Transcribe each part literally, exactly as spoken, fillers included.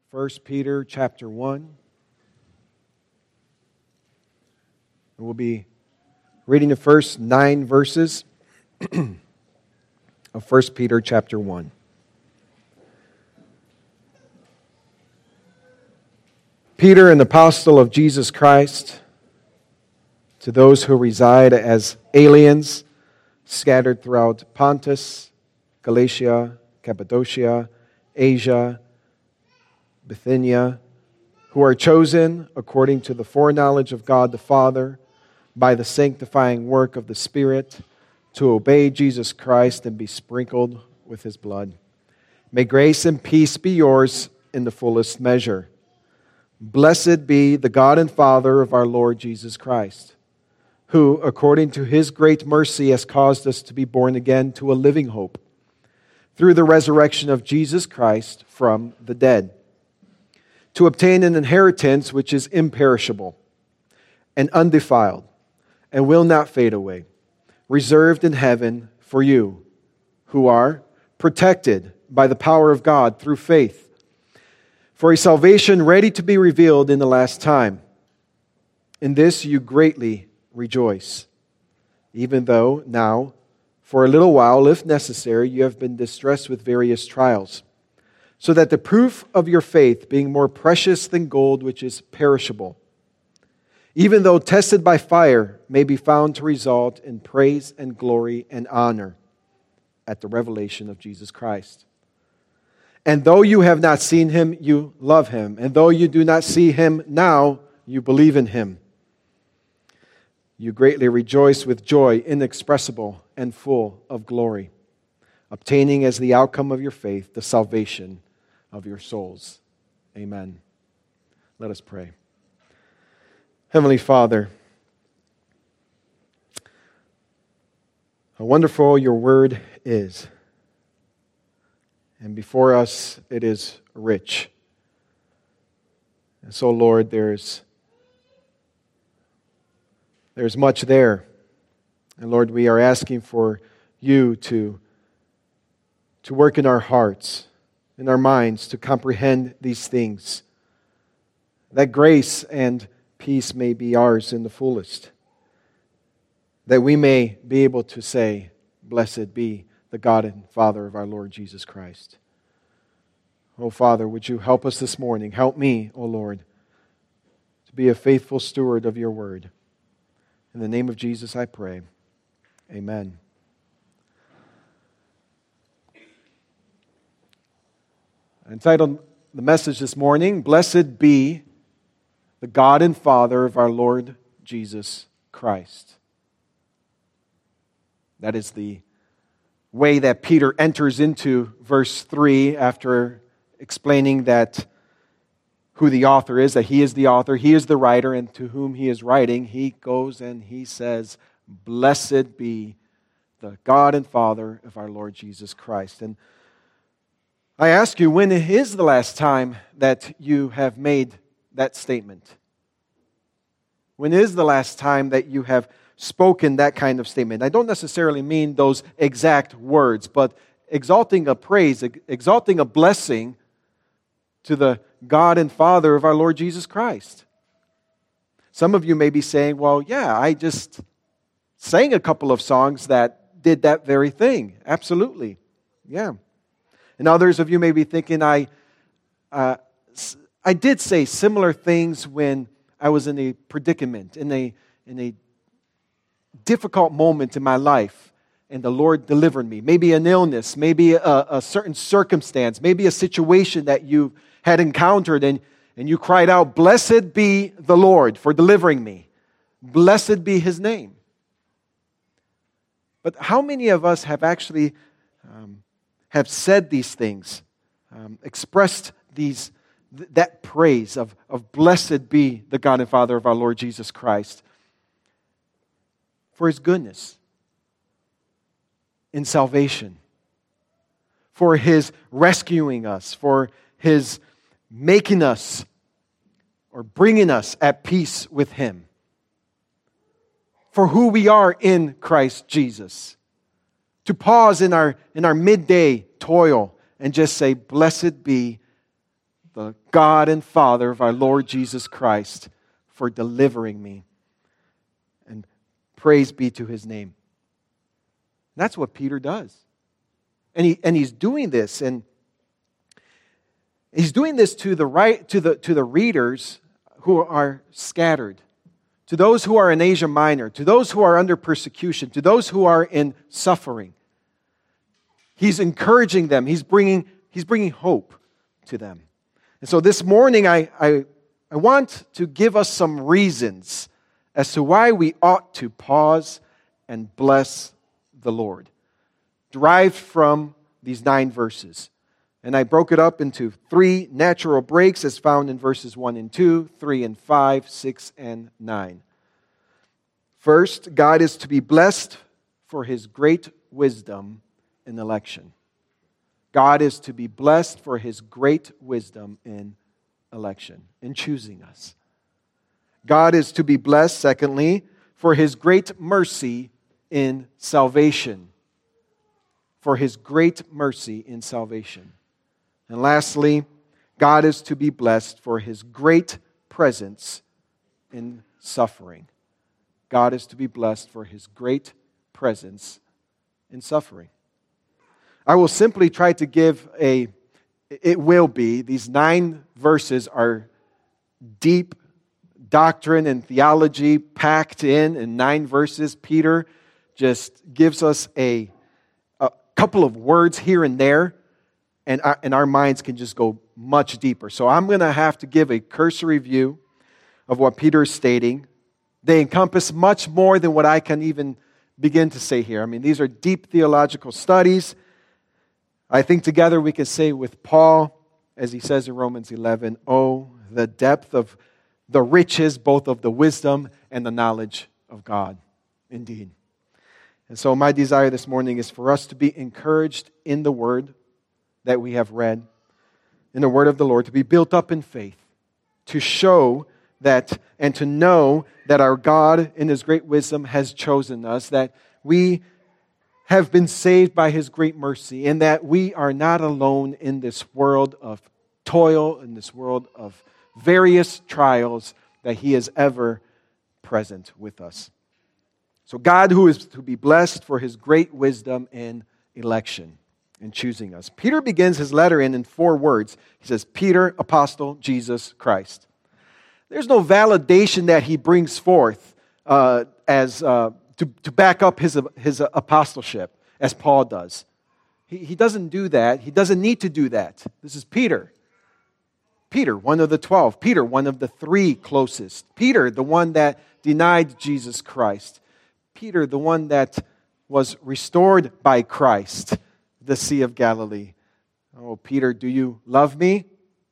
First Peter chapter one. And we'll be reading the first nine verses of First Peter chapter one. Peter, an apostle of Jesus Christ, to those who reside as aliens scattered throughout Pontus, Galatia, Cappadocia, Asia, Bithynia, who are chosen according to the foreknowledge of God the Father by the sanctifying work of the Spirit to obey Jesus Christ and be sprinkled with His blood. May grace and peace be yours in the fullest measure. Blessed be the God and Father of our Lord Jesus Christ, who, according to His great mercy, has caused us to be born again to a living hope through the resurrection of Jesus Christ from the dead, to obtain an inheritance which is imperishable and undefiled and will not fade away, reserved in heaven for you, who are protected by the power of God through faith, for a salvation ready to be revealed in the last time. In this you greatly rejoice, even though now, for a little while, if necessary, you have been distressed with various trials, so that the proof of your faith, being more precious than gold which is perishable, even though tested by fire, may be found to result in praise and glory and honor at the revelation of Jesus Christ. And though you have not seen Him, you love Him. And though you do not see Him now, you believe in Him. You greatly rejoice with joy inexpressible and full of glory, obtaining as the outcome of your faith the salvation of your souls. Amen. Let us pray. Heavenly Father, how wonderful your word is. And before us it is rich. And so, Lord, there's, there's much there. And Lord, we are asking for you to, to work in our hearts, in our minds, to comprehend these things, that grace and peace may be ours in the fullest, that we may be able to say, blessed be the God and Father of our Lord Jesus Christ. Oh, Father, would you help us this morning? Help me, oh Lord, to be a faithful steward of your word. In the name of Jesus I pray. Amen. I entitled the message this morning, Blessed be the God and Father of our Lord Jesus Christ. That is the way that Peter enters into verse three after explaining that who the author is, that he is the author, he is the writer, and to whom he is writing. He goes and he says, Blessed be the God and Father of our Lord Jesus Christ. And I ask you, when is the last time that you have made that statement? When is the last time that you have spoken that kind of statement? I don't necessarily mean those exact words, but exalting a praise, exalting a blessing to the God and Father of our Lord Jesus Christ. Some of you may be saying, well, yeah, I just sang a couple of songs that did that very thing. Absolutely. Yeah. And others of you may be thinking, I, uh, I did say similar things when I was in a predicament, in a, in a difficult moment in my life, and the Lord delivered me. Maybe an illness, maybe a, a certain circumstance, maybe a situation that you had encountered, and, and you cried out, Blessed be the Lord for delivering me. Blessed be His name. But how many of us have actually um, have said these things, um, expressed these th- that praise of, of blessed be the God and Father of our Lord Jesus Christ for His goodness in salvation, for His rescuing us, for His making us or bringing us at peace with Him, for who we are in Christ Jesus. To pause in our in our midday toil and just say, Blessed be the God and Father of our Lord Jesus Christ for delivering me. And praise be to His name. That's what Peter does. And he and he's doing this, and he's doing this to the right to the to the readers who are scattered, to those who are in Asia Minor, to those who are under persecution, to those who are in suffering. He's encouraging them. He's bringing he's bringing hope to them. And so this morning, I I, I want to give us some reasons as to why we ought to pause and bless the Lord, derived from these nine verses. And I broke it up into three natural breaks as found in verses one and two, three and five, six and nine. First, God is to be blessed for His great wisdom in election. God is to be blessed for His great wisdom in election, in choosing us. God is to be blessed, secondly, for His great mercy in salvation. For His great mercy in salvation. And lastly, God is to be blessed for His great presence in suffering. God is to be blessed for His great presence in suffering. I will simply try to give a, it will be, these nine verses are deep doctrine and theology packed in in nine verses. Peter just gives us a, a couple of words here and there, and our, and our minds can just go much deeper. So I'm going to have to give a cursory view of what Peter is stating. They encompass much more than what I can even begin to say here. I mean, these are deep theological studies. I think together we can say with Paul, as he says in Romans eleven, oh, the depth of the riches, both of the wisdom and the knowledge of God, indeed. And so my desire this morning is for us to be encouraged in the Word that we have read, in the Word of the Lord, to be built up in faith, to show that and to know that our God in His great wisdom has chosen us, that we have been saved by His great mercy, and that we are not alone in this world of toil, in this world of various trials, that He is ever present with us. So God, who is to be blessed for His great wisdom in election, in choosing us. Peter begins his letter in, in four words. He says, Peter, apostle, Jesus Christ. There's no validation that he brings forth uh, as uh, to, to back up his, his apostleship, as Paul does. He, he doesn't do that. He doesn't need to do that. This is Peter. Peter, one of the twelve. Peter, one of the three closest. Peter, the one that denied Jesus Christ. Peter, the one that was restored by Christ, the Sea of Galilee. Oh, Peter, do you love me?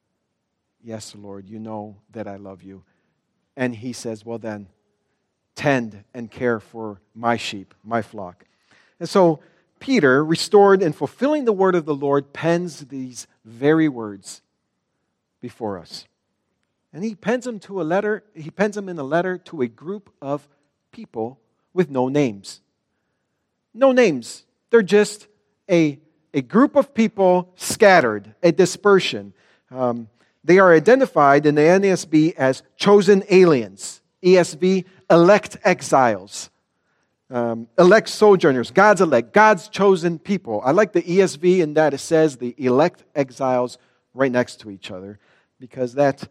Yes, Lord, you know that I love you. And he says, well then, tend and care for my sheep, my flock. And so Peter, restored and fulfilling the word of the Lord, pens these very words before us. And he pens them to a letter, he pens them in a letter to a group of people with no names. No names. They're just a, a group of people scattered, a dispersion. Um, they are identified in the N A S B as chosen aliens. E S V, elect exiles. Um, elect sojourners, God's elect, God's chosen people. I like the E S V in that it says the elect exiles right next to each other, because that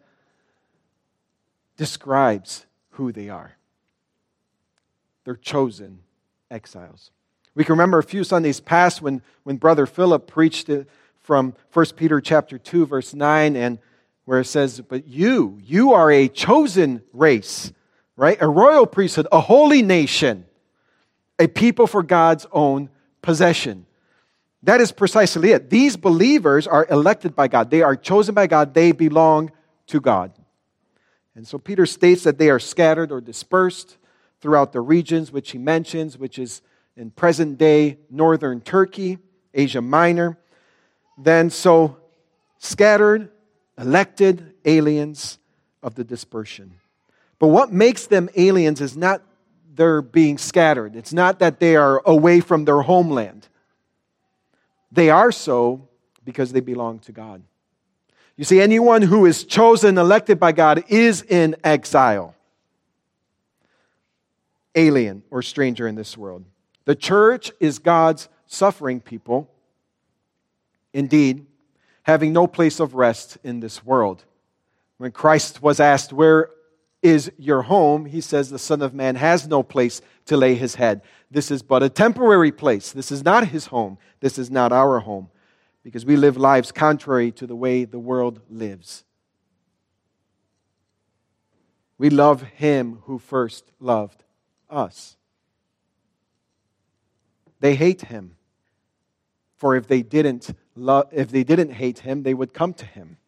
describes who they are. They're chosen exiles. We can remember a few Sundays past when, when Brother Philip preached it from First Peter chapter two, verse nine, and where it says, but you, you are a chosen race, right? A royal priesthood, a holy nation, a people for God's own possession. That is precisely it. These believers are elected by God. They are chosen by God. They belong to God. And so Peter states that they are scattered or dispersed throughout the regions which he mentions, which is in present-day northern Turkey, Asia Minor. Then so scattered, elected aliens of the dispersion. But what makes them aliens is not their being scattered. It's not that they are away from their homeland. They are so because they belong to God. You see, anyone who is chosen, elected by God is in exile. Alien or stranger in this world. The church is God's suffering people, indeed, having no place of rest in this world. When Christ was asked, "Where is your home?" he says, "The Son of Man has no place to lay his head." This is but a temporary place. This is not his home. This is not our home, because we live lives contrary to the way the world lives. We love him who first loved us. They hate him. For if they didn't love, if they didn't hate him, they would come to him.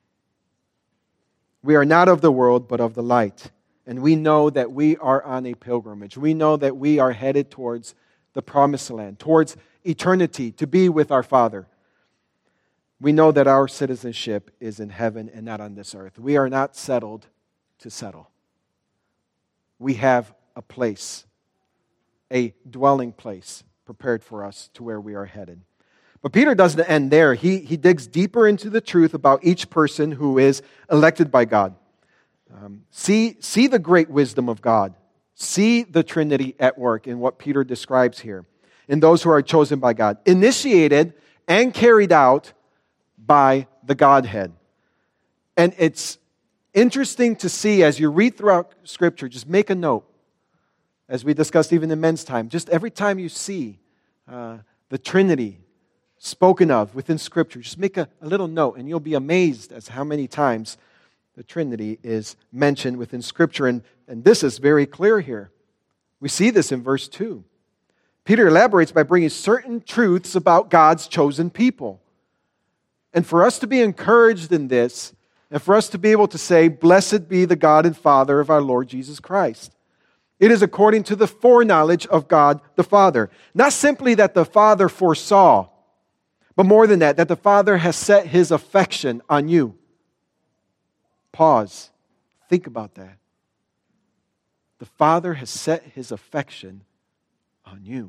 We are not of the world, but of the light. And we know that we are on a pilgrimage. We know that we are headed towards the promised land, towards eternity, to be with our Father. We know that our citizenship is in heaven and not on this earth. We are not settled to settle. We have a place, a dwelling place prepared for us to where we are headed. But Peter doesn't end there. He, he digs deeper into the truth about each person who is elected by God. Um, see, see the great wisdom of God. See the Trinity at work in what Peter describes here. In those who are chosen by God. Initiated and carried out by the Godhead. And it's interesting to see as you read throughout Scripture, just make a note. As we discussed even in men's time, just every time you see uh, the Trinity spoken of within Scripture, just make a, a little note and you'll be amazed as how many times the Trinity is mentioned within Scripture. And, and this is very clear here. We see this in verse two. Peter elaborates by bringing certain truths about God's chosen people. And for us to be encouraged in this, and for us to be able to say, "Blessed be the God and Father of our Lord Jesus Christ." It is according to the foreknowledge of God the Father. Not simply that the Father foresaw, but more than that, that the Father has set his affection on you. Pause. Think about that. The Father has set his affection on you.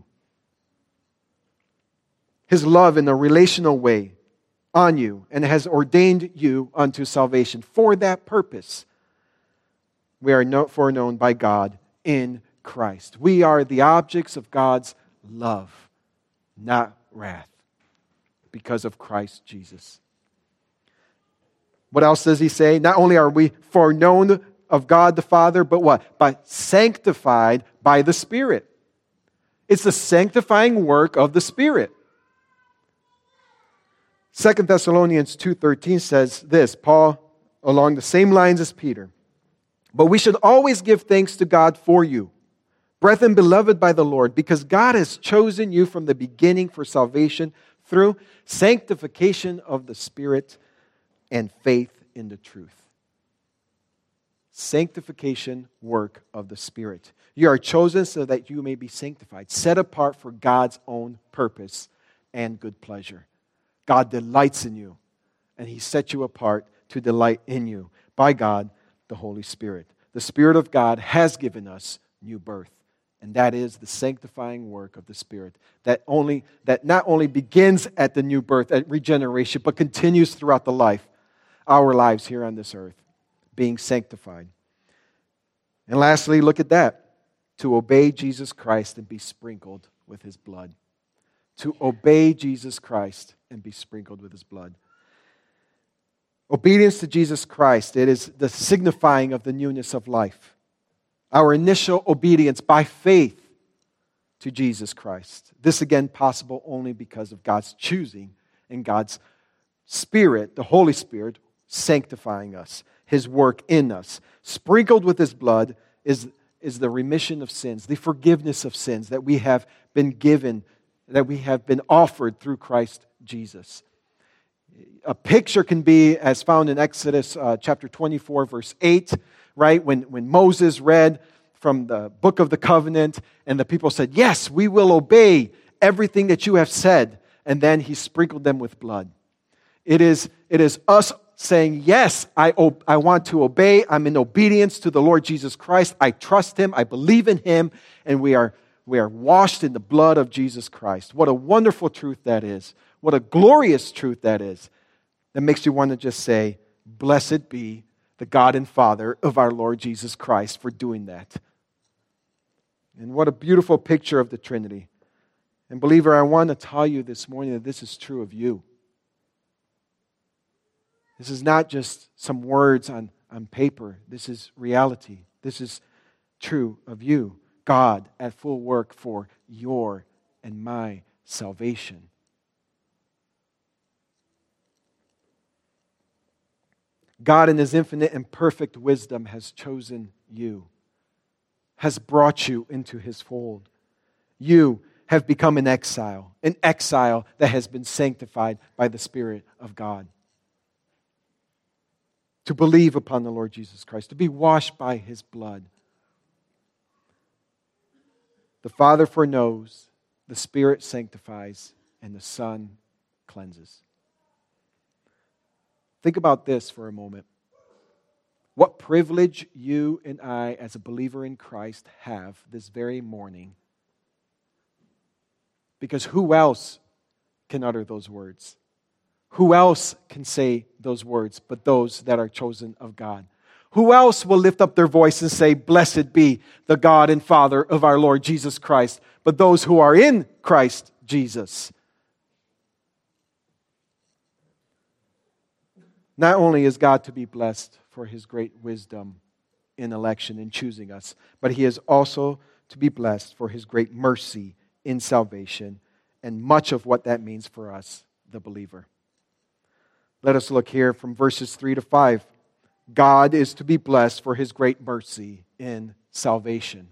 His love in a relational way on you, and has ordained you unto salvation. For that purpose, we are foreknown by God in Christ. We are the objects of God's love, not wrath, because of Christ Jesus. What else does he say? Not only are we foreknown of God the Father, but what? But sanctified by the Spirit. It's the sanctifying work of the Spirit. Second Thessalonians two thirteen says this, Paul, along the same lines as Peter. But we should always give thanks to God for you, brethren beloved by the Lord, because God has chosen you from the beginning for salvation through sanctification of the Spirit and faith in the truth. Sanctification work of the Spirit. You are chosen so that you may be sanctified, set apart for God's own purpose and good pleasure. God delights in you, and He set you apart to delight in you by God, the Holy Spirit. The Spirit of God has given us new birth, and that is the sanctifying work of the Spirit that only that not only begins at the new birth, at regeneration, but continues throughout the life, our lives here on this earth, being sanctified. And lastly, look at that. To obey Jesus Christ and be sprinkled with His blood. To obey Jesus Christ and be sprinkled with His blood. Obedience to Jesus Christ, it is the signifying of the newness of life. Our initial obedience by faith to Jesus Christ. This again possible only because of God's choosing and God's Spirit, the Holy Spirit, sanctifying us. His work in us. Sprinkled with His blood is, is the remission of sins, the forgiveness of sins that we have been given, that we have been offered through Christ Jesus. A picture can be, as found in Exodus uh, chapter twenty-four, verse eight, right? When, when Moses read from the book of the covenant, and the people said, "Yes, we will obey everything that you have said." And then he sprinkled them with blood. It is, it is us saying, "Yes, I, I want to obey. I'm in obedience to the Lord Jesus Christ. I trust Him. I believe in Him." And we are, we are washed in the blood of Jesus Christ. What a wonderful truth that is. What a glorious truth that is. that makes you want to just say, blessed be the God and Father of our Lord Jesus Christ for doing that. And what a beautiful picture of the Trinity. And believer, I want to tell you this morning that this is true of you. This is not just some words on, on paper. This is reality. This is true of you. God at full work for your and my salvation. God in His infinite and perfect wisdom has chosen you, has brought you into His fold. You have become an exile, an exile that has been sanctified by the Spirit of God. To believe upon the Lord Jesus Christ, to be washed by His blood. The Father foreknows, the Spirit sanctifies, and the Son cleanses. Think about this for a moment. What privilege you and I, as a believer in Christ, have this very morning. Because who else can utter those words? Who else can say those words but those that are chosen of God? Who else will lift up their voice and say, blessed be the God and Father of our Lord Jesus Christ, but those who are in Christ Jesus? Not only is God to be blessed for His great wisdom in election in choosing us, but He is also to be blessed for His great mercy in salvation, and much of what that means for us, the believer. Let us look here from verses three to five. God is to be blessed for His great mercy in salvation.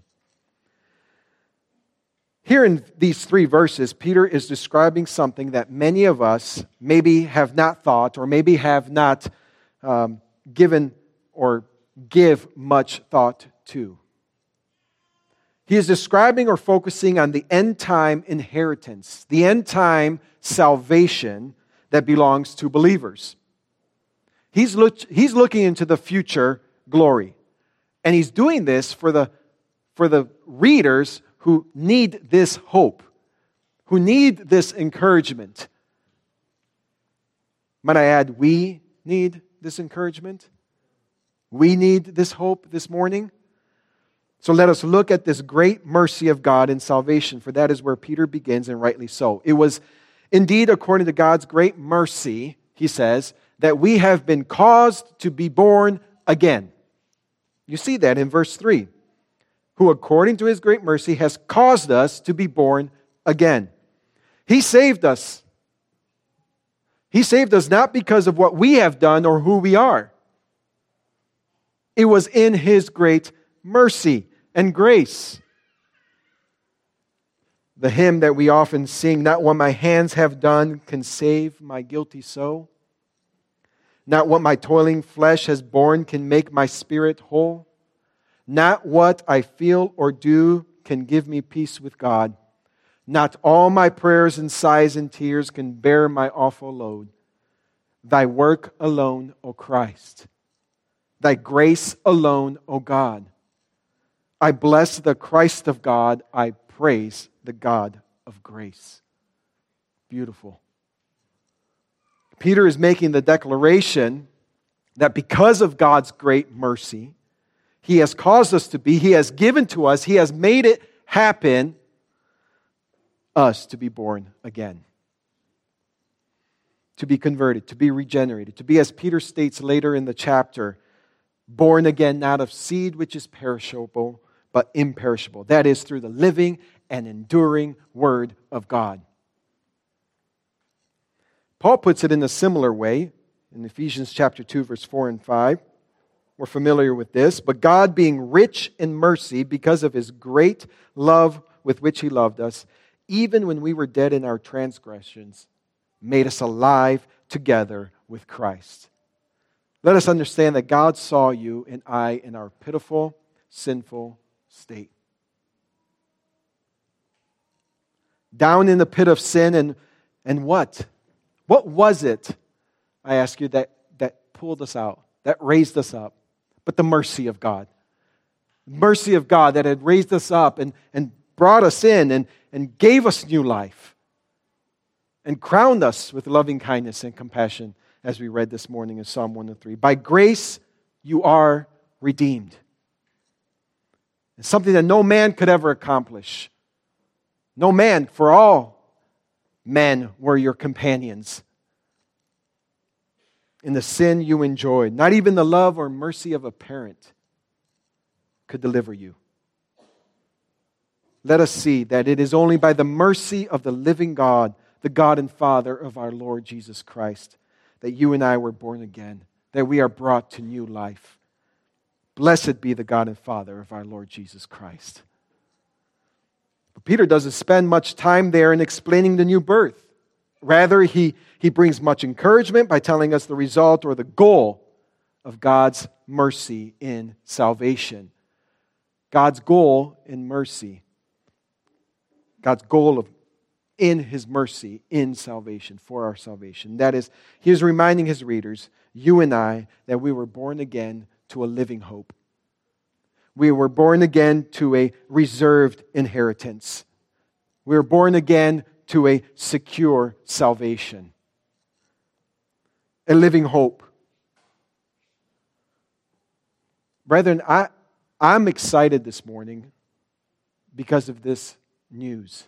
Here in these three verses, Peter is describing something that many of us maybe have not thought or maybe have not um, given or give much thought to. He is describing or focusing on the end-time inheritance, the end-time salvation that belongs to believers. He's, look, he's looking into the future glory. And he's doing this for the, for the readers who need this hope, who need this encouragement. Might I add, we need this encouragement? We need this hope this morning? So let us look at this great mercy of God in salvation, for that is where Peter begins, and rightly so. It was indeed according to God's great mercy, he says, that we have been caused to be born again. You see that in verse three. Who according to His great mercy has caused us to be born again. He saved us. He saved us not because of what we have done or who we are. It was in His great mercy and grace. The hymn that we often sing, not what my hands have done can save my guilty soul. Not what my toiling flesh has borne can make my spirit whole. Not what I feel or do can give me peace with God. Not all my prayers and sighs and tears can bear my awful load. Thy work alone, O Christ. Thy grace alone, O God. I bless the Christ of God. I praise the God of grace. Beautiful. Peter is making the declaration that because of God's great mercy, He has caused us to be, He has given to us, He has made it happen, us to be born again. To be converted, to be regenerated, to be, as Peter states later in the chapter, born again not of seed which is perishable, but imperishable. That is through the living and enduring Word of God. Paul puts it in a similar way in Ephesians chapter two, verse four and five. We're familiar with this. But God, being rich in mercy because of His great love with which He loved us, even when we were dead in our transgressions, made us alive together with Christ. Let us understand that God saw you and I in our pitiful, sinful state. Down in the pit of sin, and, and what? What was it, I ask you, that, that pulled us out, that raised us up? But the mercy of God. Mercy of God that had raised us up and, and brought us in and, and gave us new life. And crowned us with loving kindness and compassion as we read this morning in Psalm one oh three. By grace you are redeemed. It's something that no man could ever accomplish. No man, for all men were your companions in the sin you enjoyed. Not even the love or mercy of a parent could deliver you. Let us see that it is only by the mercy of the living God, the God and Father of our Lord Jesus Christ, that you and I were born again, that we are brought to new life. Blessed be the God and Father of our Lord Jesus Christ. But Peter doesn't spend much time there in explaining the new birth. Rather, he, he brings much encouragement by telling us the result or the goal of God's mercy in salvation. God's goal in mercy. God's goal of in His mercy in salvation, for our salvation. That is, He is reminding His readers, you and I, that we were born again to a living hope. We were born again to a reserved inheritance. We were born again to a secure salvation. A living hope. Brethren, I, I'm excited this morning because of this news.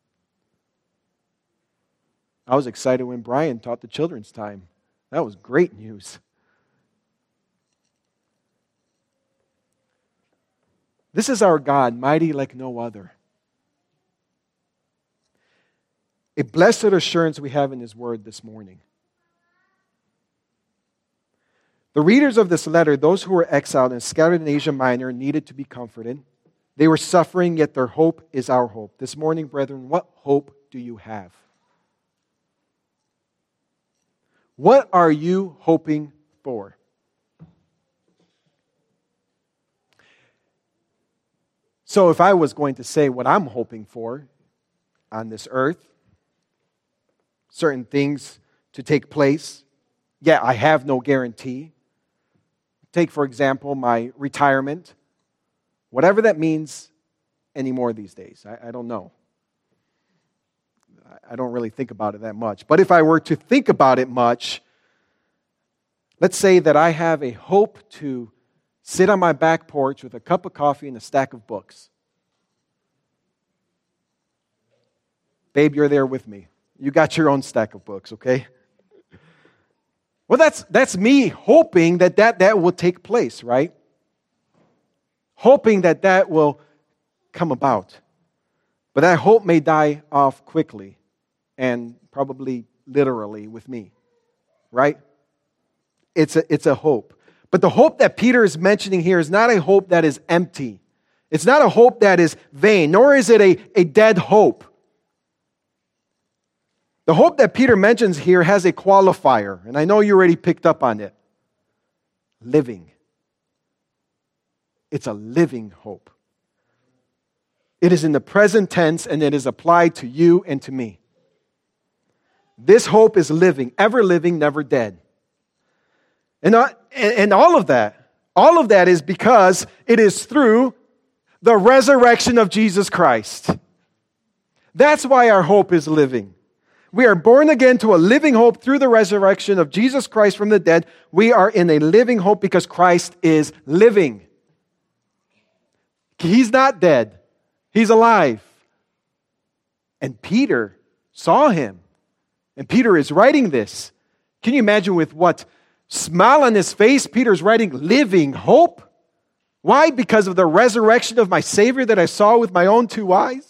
I was excited when Brian taught the children's time. That was great news. This is our God, mighty like no other. A blessed assurance we have in His Word this morning. The readers of this letter, those who were exiled and scattered in Asia Minor, needed to be comforted. They were suffering, yet their hope is our hope. This morning, brethren, what hope do you have? What are you hoping for? So if I was going to say what I'm hoping for on this earth, certain things to take place, yeah, I have no guarantee. Take, for example, my retirement. Whatever that means anymore these days. I, I don't know. I don't really think about it that much. But if I were to think about it much, let's say that I have a hope to sit on my back porch with a cup of coffee and a stack of books. Babe, you're there with me. You got your own stack of books, okay? Well, that's that's me hoping that that, that will take place, right? Hoping that that will come about. But that hope may die off quickly and probably literally with me, right? It's a, it's a hope. But the hope that Peter is mentioning here is not a hope that is empty. It's not a hope that is vain, nor is it a, a dead hope. The hope that Peter mentions here has a qualifier, and I know you already picked up on it. Living. It's a living hope. It is in the present tense, and it is applied to you and to me. This hope is living, ever living, never dead. And, uh, and all of that, all of that is because it is through the resurrection of Jesus Christ. That's why our hope is living. We are born again to a living hope through the resurrection of Jesus Christ from the dead. We are in a living hope because Christ is living. He's not dead. He's alive. And Peter saw Him. And Peter is writing this. Can you imagine with what smile on his face Peter's writing living hope? Why? Because of the resurrection of my Savior that I saw with my own two eyes?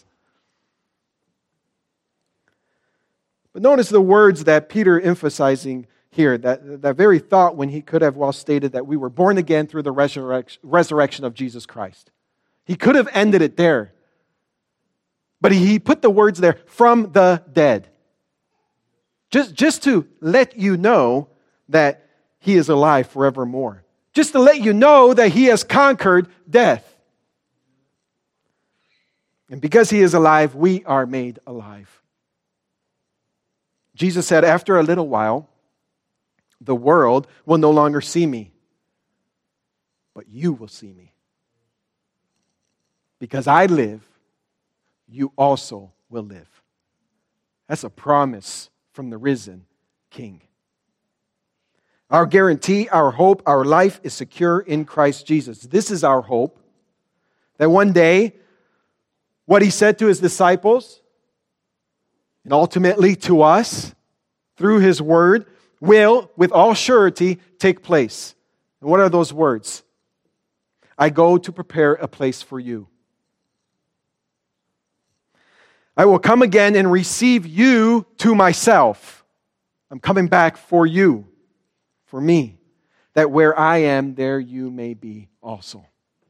But notice the words that Peter emphasizing here, that, that very thought when he could have well stated that we were born again through the resurrection, resurrection of Jesus Christ. He could have ended it there. But he, he put the words there, from the dead. Just, just to let you know that He is alive forevermore. Just to let you know that He has conquered death. And because He is alive, we are made alive. Jesus said, after a little while, the world will no longer see me, but you will see me. Because I live, you also will live. That's a promise from the risen King. Our guarantee, our hope, our life is secure in Christ Jesus. This is our hope, that one day, what he said to his disciples, and ultimately to us, through his word, will, with all surety, take place. And what are those words? I go to prepare a place for you. I will come again and receive you to myself. I'm coming back for you, for me, that where I am, there you may be also.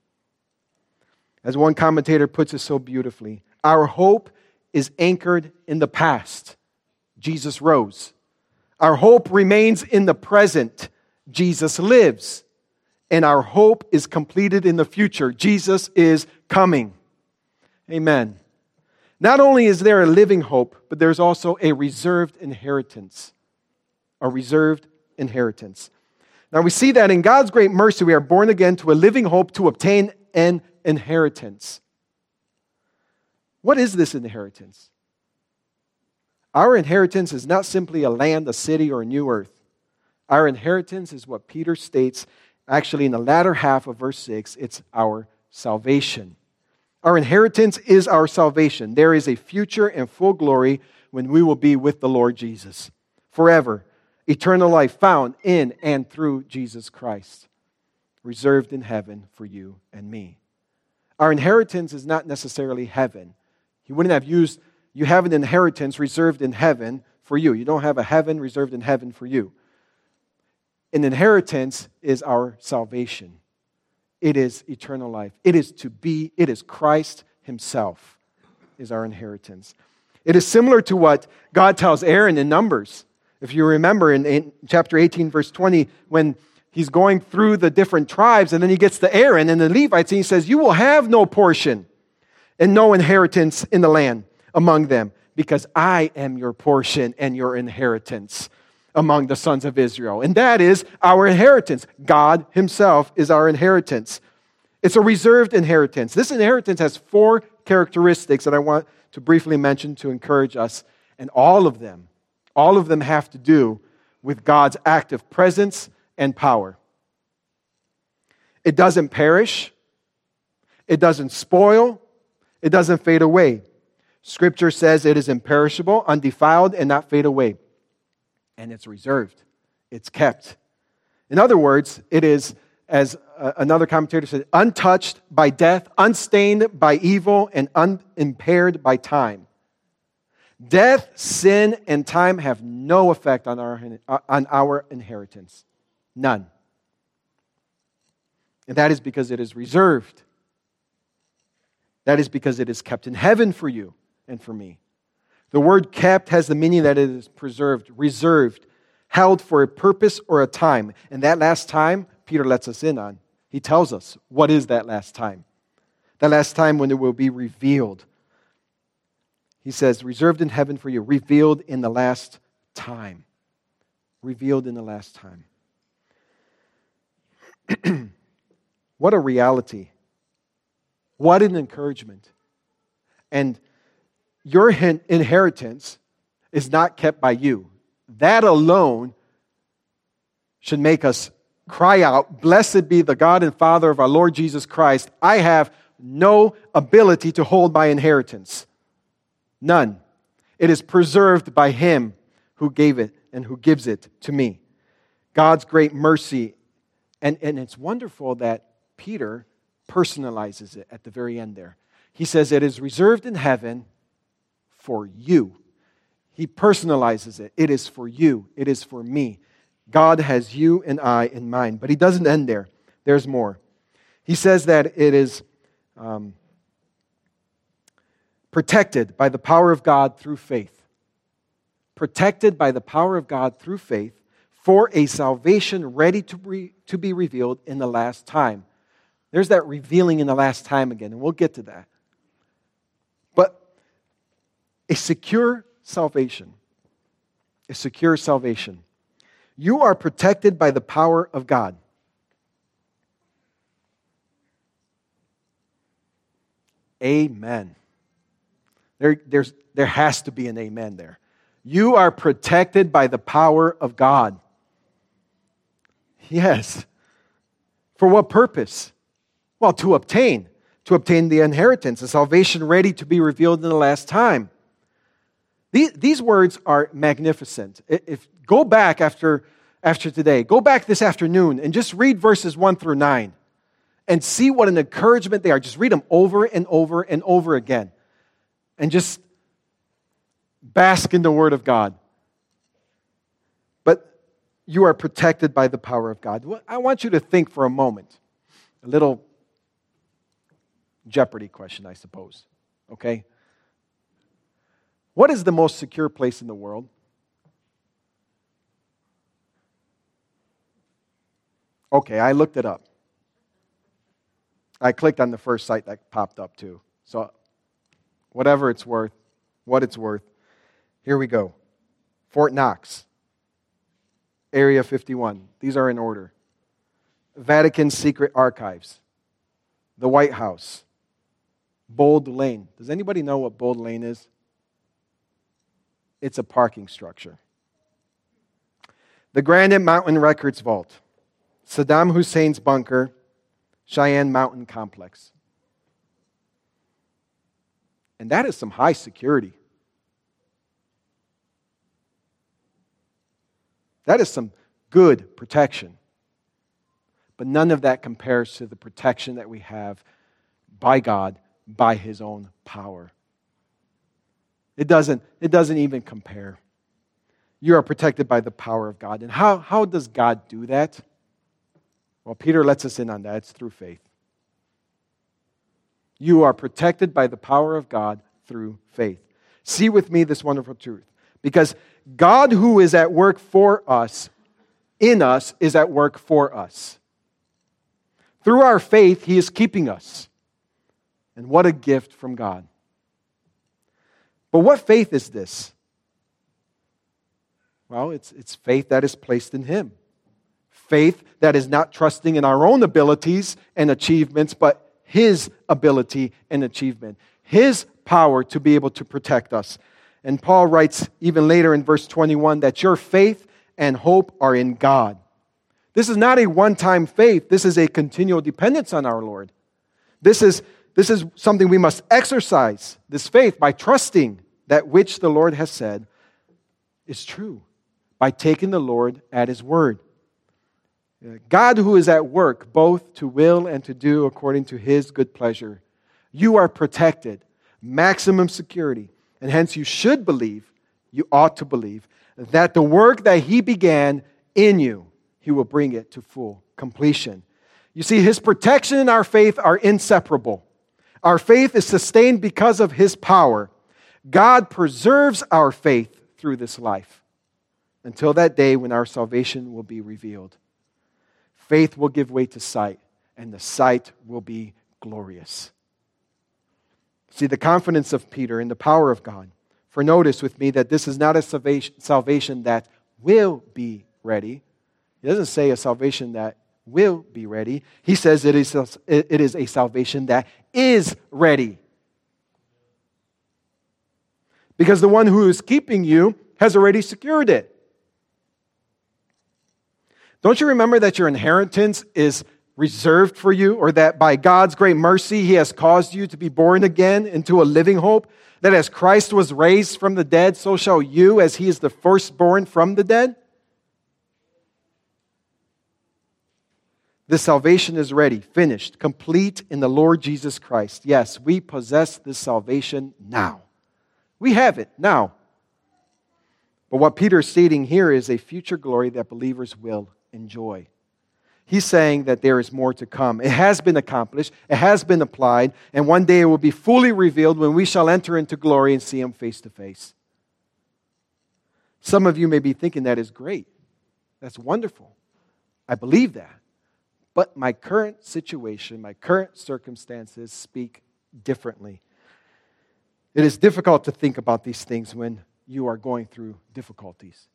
As one commentator puts it so beautifully, our hope is anchored in the past. Jesus rose. Our hope remains in the present. Jesus lives. And our hope is completed in the future. Jesus is coming. Amen. Not only is there a living hope, but there's also a reserved inheritance. A reserved inheritance. Now we see that in God's great mercy, we are born again to a living hope to obtain an inheritance. What is this inheritance? Our inheritance is not simply a land, a city, or a new earth. Our inheritance is what Peter states, actually in the latter half of verse six, it's our salvation. Our inheritance is our salvation. There is a future and full glory when we will be with the Lord Jesus. Forever, eternal life found in and through Jesus Christ, reserved in heaven for you and me. Our inheritance is not necessarily heaven. He wouldn't have used, you have an inheritance reserved in heaven for you. You don't have a heaven reserved in heaven for you. An inheritance is our salvation. It is eternal life. It is to be, it is Christ himself is our inheritance. It is similar to what God tells Aaron in Numbers. If you remember in, in chapter eighteen, verse twenty, when he's going through the different tribes, and then he gets to Aaron and the Levites, and he says, you will have no portion and no inheritance in the land among them, because I am your portion and your inheritance among the sons of Israel. And that is our inheritance. God himself is our inheritance. It's a reserved inheritance. This inheritance has four characteristics that I want to briefly mention to encourage us, and all of them, all of them have to do with God's active presence and power. It doesn't perish. It doesn't spoil. It doesn't fade away. Scripture says it is imperishable, undefiled, and not fade away. And it's reserved. It's kept. In other words, it is, as another commentator said, untouched by death, unstained by evil, and unimpaired by time. Death, sin, and time have no effect on our, on our inheritance. None. And that is because it is reserved. That is because it is kept in heaven for you and for me. The word kept has the meaning that it is preserved, reserved, held for a purpose or a time. And that last time, Peter lets us in on. He tells us, what is that last time? That last time when it will be revealed. He says, reserved in heaven for you, revealed in the last time. Revealed in the last time. What a reality. What an encouragement. And your inheritance is not kept by you. That alone should make us cry out, blessed be the God and Father of our Lord Jesus Christ. I have no ability to hold my inheritance. None. It is preserved by Him who gave it and who gives it to me. God's great mercy. And, and it's wonderful that Peter personalizes it at the very end there. He says it is reserved in heaven for you. He personalizes it. It is for you. It is for me. God has you and I in mind. But He doesn't end there. There's more. He says that it is um, protected by the power of God through faith. Protected by the power of God through faith for a salvation ready to be, to be revealed in the last time. There's that revealing in the last time again, and we'll get to that. But a secure salvation. A secure salvation. You are protected by the power of God. Amen. There, there's, there has to be an amen there. You are protected by the power of God. Yes. For what purpose? Well, to obtain. To obtain the inheritance, the salvation ready to be revealed in the last time. These, these words are magnificent. If go back after, after today, go back this afternoon and just read verses one through nine and see what an encouragement they are. Just read them over and over and over again. And just bask in the Word of God. But you are protected by the power of God. I want you to think for a moment. A little Jeopardy question, I suppose. Okay? What is the most secure place in the world? Okay, I looked it up. I clicked on the first site that popped up too. So, whatever it's worth, what it's worth. Here we go. Fort Knox, Area fifty-one. These are in order. Vatican Secret Archives, the White House, Bold Lane. Does anybody know what Bold Lane is? It's a parking structure. The Granite Mountain Records Vault, Saddam Hussein's bunker, Cheyenne Mountain Complex. And that is some high security. That is some good protection. But none of that compares to the protection that we have by God, by His own power. It doesn't, it doesn't even compare. You are protected by the power of God. And how, how does God do that? Well, Peter lets us in on that. It's through faith. You are protected by the power of God through faith. See with me this wonderful truth. Because God who is at work for us, in us, is at work for us. Through our faith, He is keeping us. And what a gift from God. But what faith is this? Well, it's, it's faith that is placed in Him. Faith that is not trusting in our own abilities and achievements, but His ability and achievement. His power to be able to protect us. And Paul writes even later in verse twenty-one that your faith and hope are in God. This is not a one-time faith. This is a continual dependence on our Lord. This is, this is something we must exercise, this faith, by trusting that which the Lord has said is true, by taking the Lord at His word. God who is at work both to will and to do according to His good pleasure. You are protected, maximum security, and hence you should believe, you ought to believe, that the work that He began in you, He will bring it to full completion. You see, His protection and our faith are inseparable. Our faith is sustained because of His power. God preserves our faith through this life until that day when our salvation will be revealed. Faith will give way to sight, and the sight will be glorious. See, the confidence of Peter in the power of God. For notice with me that this is not a salvation that will be ready. He doesn't say a salvation that will be ready. He says it is a, it is a salvation that is ready. Because the one who is keeping you has already secured it. Don't you remember that your inheritance is reserved for you, or that by God's great mercy He has caused you to be born again into a living hope? That as Christ was raised from the dead, so shall you, as He is the firstborn from the dead? This salvation is ready, finished, complete in the Lord Jesus Christ. Yes, we possess this salvation now. We have it now. But what Peter is stating here is a future glory that believers will enjoy. He's saying that there is more to come. It has been accomplished, it has been applied, and one day it will be fully revealed when we shall enter into glory and see Him face to face. Some of you may be thinking that is great. That's wonderful. I believe that. But my current situation, my current circumstances speak differently. It is difficult to think about these things when you are going through difficulties.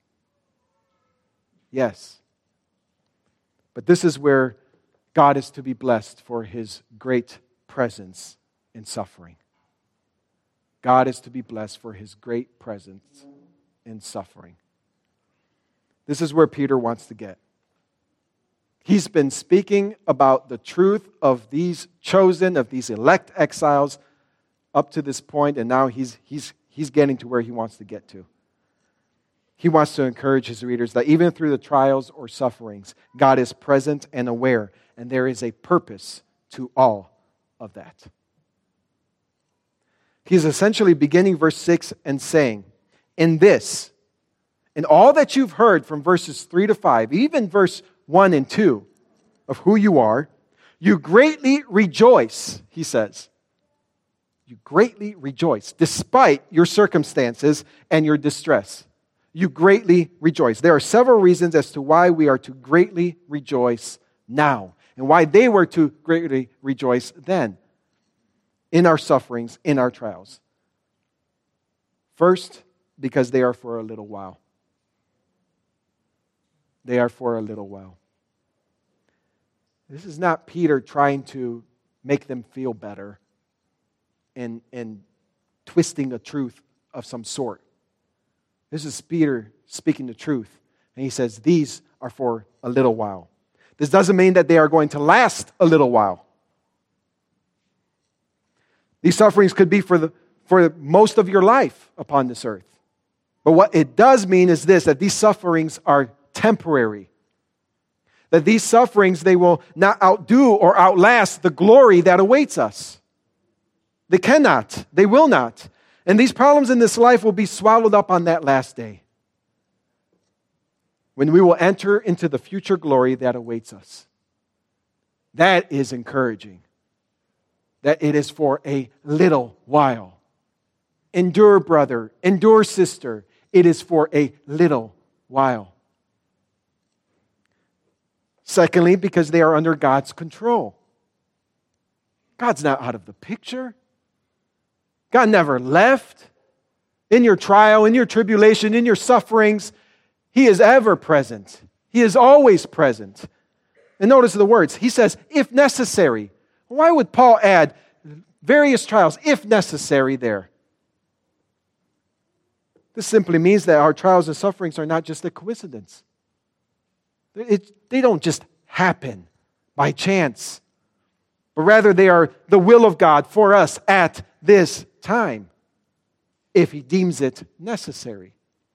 Yes. But this is where God is to be blessed for His great presence in suffering. God is to be blessed for His great presence in suffering. This is where Peter wants to get. He's been speaking about the truth of these chosen, of these elect exiles up to this point, and now he's, he's, he's getting to where he wants to get to. He wants to encourage his readers that even through the trials or sufferings, God is present and aware, and there is a purpose to all of that. He's essentially beginning verse six and saying, in this, in all that you've heard from verses three to five, even verse one and two of who you are, you greatly rejoice, he says. You greatly rejoice, despite your circumstances and your distress. You greatly rejoice. There are several reasons as to why we are to greatly rejoice now, and why they were to greatly rejoice then, in our sufferings, in our trials. First, because they are for a little while. They are for a little while. This is not Peter trying to make them feel better and, and twisting a truth of some sort. This is Peter speaking the truth. And he says, these are for a little while. This doesn't mean that they are going to last a little while. These sufferings could be for, the, for most of your life upon this earth. But what it does mean is this, that these sufferings are temporary. That these sufferings, they will not outdo or outlast the glory that awaits us. They cannot. They will not. And these problems in this life will be swallowed up on that last day, when we will enter into the future glory that awaits us. That is encouraging. That it is for a little while. Endure, brother. Endure, sister. It is for a little while. Secondly, because they are under God's control. God's not out of the picture. God never left. In your trial, in your tribulation, in your sufferings, He is ever present. He is always present. And notice the words. He says, if necessary. Why would Paul add various trials, if necessary, there? This simply means that our trials and sufferings are not just a coincidence. It, they don't just happen by chance, but rather they are the will of God for us at this time, if He deems it necessary.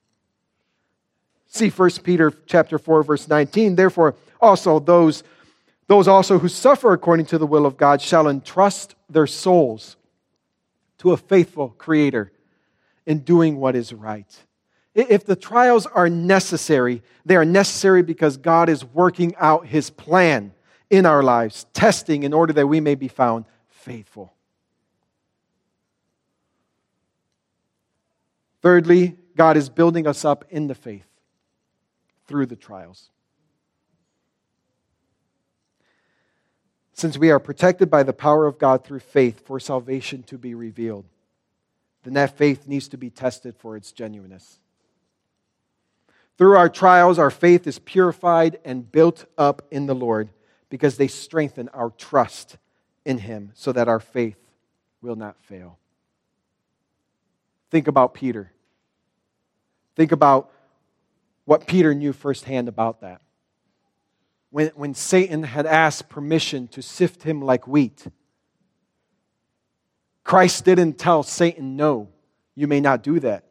See First Peter chapter four, verse nineteen. Therefore, also those, those also who suffer according to the will of God shall entrust their souls to a faithful Creator in doing what is right. If the trials are necessary, they are necessary because God is working out His plan in our lives, testing in order that we may be found faithful. Thirdly, God is building us up in the faith through the trials. Since we are protected by the power of God through faith for salvation to be revealed, then that faith needs to be tested for its genuineness. Through our trials, our faith is purified and built up in the Lord because they strengthen our trust in Him so that our faith will not fail. Think about Peter. Think about what Peter knew firsthand about that. When, when Satan had asked permission to sift him like wheat, Christ didn't tell Satan, no, you may not do that.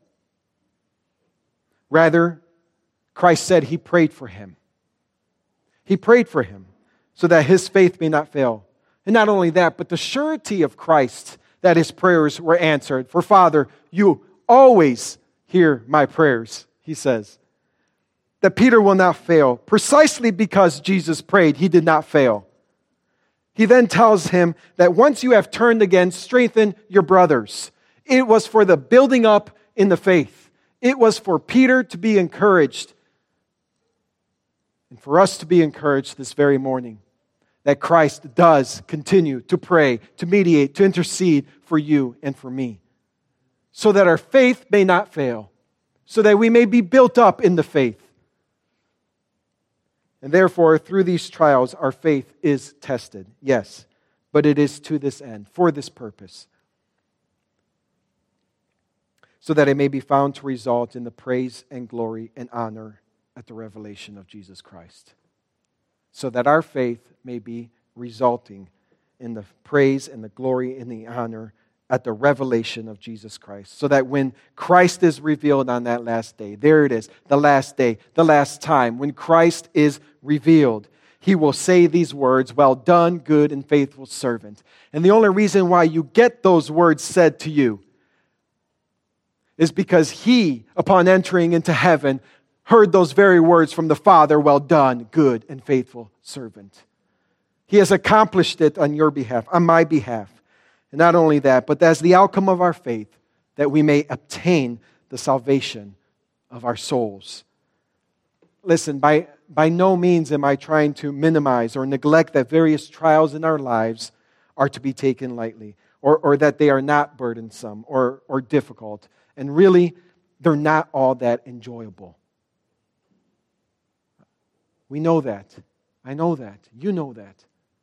Rather, Christ said He prayed for him. He prayed for him so that his faith may not fail. And not only that, but the surety of Christ that his prayers were answered. For Father, you always hear my prayers, He says. That Peter will not fail. Precisely because Jesus prayed, he did not fail. He then tells him that once you have turned again, strengthen your brothers. It was for the building up in the faith. It was for Peter to be encouraged. And for us to be encouraged this very morning. That Christ does continue to pray, to mediate, to intercede for you and for me. So that our faith may not fail. So that we may be built up in the faith. And therefore, through these trials, our faith is tested. Yes, but it is to this end, for this purpose. So that it may be found to result in the praise and glory and honor at the revelation of Jesus Christ. so that our faith may be resulting in the praise and the glory and the honor at the revelation of Jesus Christ. So that when Christ is revealed on that last day, there it is, the last day, the last time, when Christ is revealed, He will say these words, "Well done, good and faithful servant." And the only reason why you get those words said to you is because He, upon entering into heaven, heard those very words from the Father, "Well done, good and faithful servant." He has accomplished it on your behalf, on my behalf. And not only that, but as the outcome of our faith, that we may obtain the salvation of our souls. Listen, by, by no means am I trying to minimize or neglect that various trials in our lives are to be taken lightly, or, or that they are not burdensome or, or difficult. And really, they're not all that enjoyable. We know that. I know that. You know that.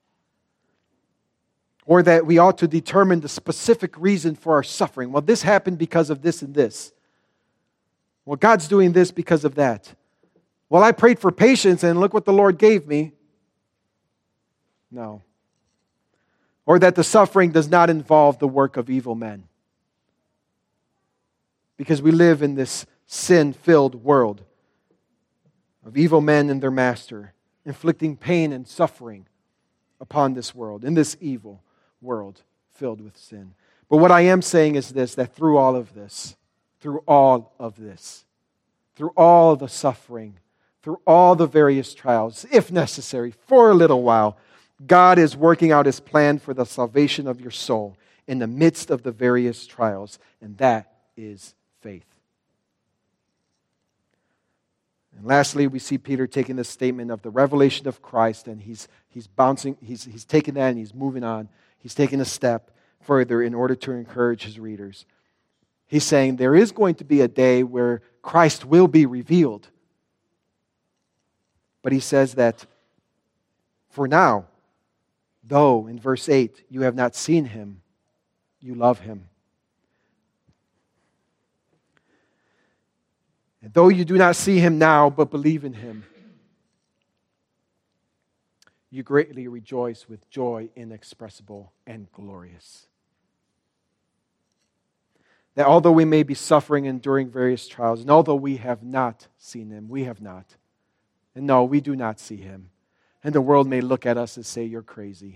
Or that we ought to determine the specific reason for our suffering. Well, this happened because of this and this. Well, God's doing this because of that. Well, I prayed for patience and look what the Lord gave me. No. Or that the suffering does not involve the work of evil men. Because we live in this sin-filled world of evil men and their master, inflicting pain and suffering upon this world, in this evil world filled with sin. But what I am saying is this, that through all of this, through all of this, through all the suffering, through all the various trials, if necessary, for a little while, God is working out His plan for the salvation of your soul in the midst of the various trials, and that is faith. And lastly, we see Peter taking this statement of the revelation of Christ, and he's he's bouncing, he's he's taking that and he's moving on. He's taking a step further in order to encourage his readers. He's saying there is going to be a day where Christ will be revealed. But he says that for now, though, in verse eight, you have not seen Him, you love Him. And though you do not see Him now, but believe in Him, you greatly rejoice with joy inexpressible and glorious. That although we may be suffering and enduring various trials, and although we have not seen Him, we have not. And no, we do not see Him. And the world may look at us and say, "You're crazy."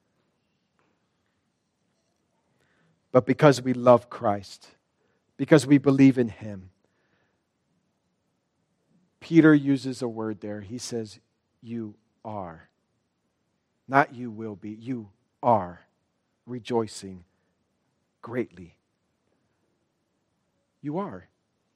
But because we love Christ, because we believe in Him, Peter uses a word there. He says, "You are." Not "you will be." You are rejoicing greatly. You are.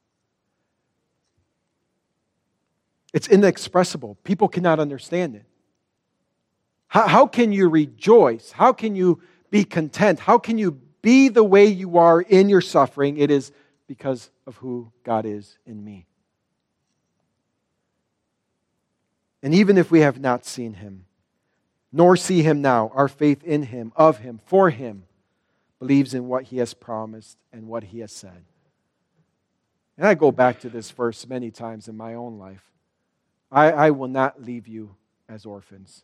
It's inexpressible. People cannot understand it. How, how can you rejoice? How can you be content? How can you be the way you are in your suffering? It is because of who God is in me. And even if we have not seen Him, nor see Him now, our faith in Him, of Him, for Him, believes in what He has promised and what He has said. And I go back to this verse many times in my own life. I, I will not leave you as orphans.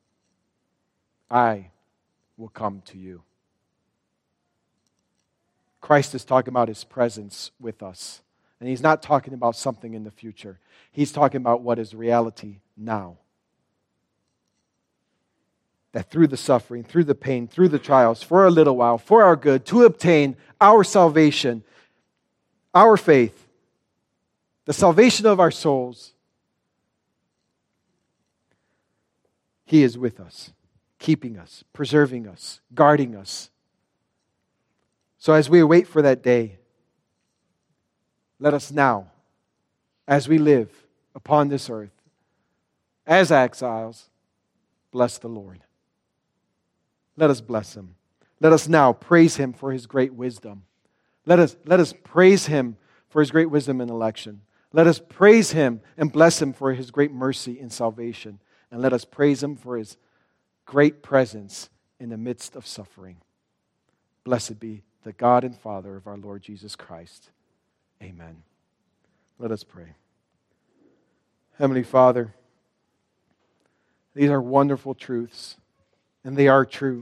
I will come to you. Christ is talking about His presence with us. And He's not talking about something in the future. He's talking about what is reality now. That through the suffering, through the pain, through the trials, for a little while, for our good, to obtain our salvation, our faith, the salvation of our souls, He is with us, keeping us, preserving us, guarding us. So as we wait for that day, let us now, as we live upon this earth, as exiles, bless the Lord. Let us bless Him. Let us now praise Him for His great wisdom. Let us, let us praise Him for His great wisdom in election. Let us praise Him and bless Him for His great mercy in salvation. And let us praise Him for His great presence in the midst of suffering. Blessed be the God and Father of our Lord Jesus Christ. Amen. Let us pray. Heavenly Father, These are wonderful truths, and they are true.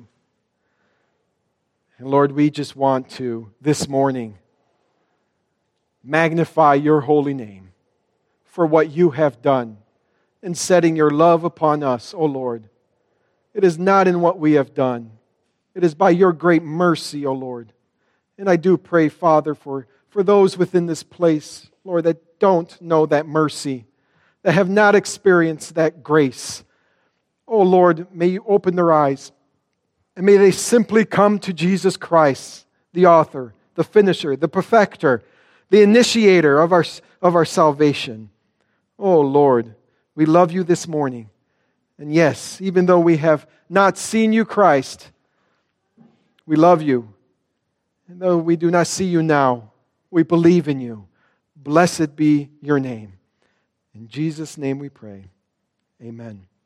And Lord, we just want to, this morning, magnify your holy name for what you have done in setting your love upon us, O Lord. It is not in what we have done. It is by your great mercy, O Lord. And I do pray, Father, for, for those within this place, Lord, that don't know that mercy, that have not experienced that grace. Oh Lord, may you open their eyes, and may they simply come to Jesus Christ, the author, the finisher, the perfecter, the initiator of our, of our salvation. Oh Lord, we love you this morning. And yes, even though we have not seen you, Christ, we love you. And though we do not see you now, we believe in you. Blessed be your name. In Jesus' name we pray. Amen.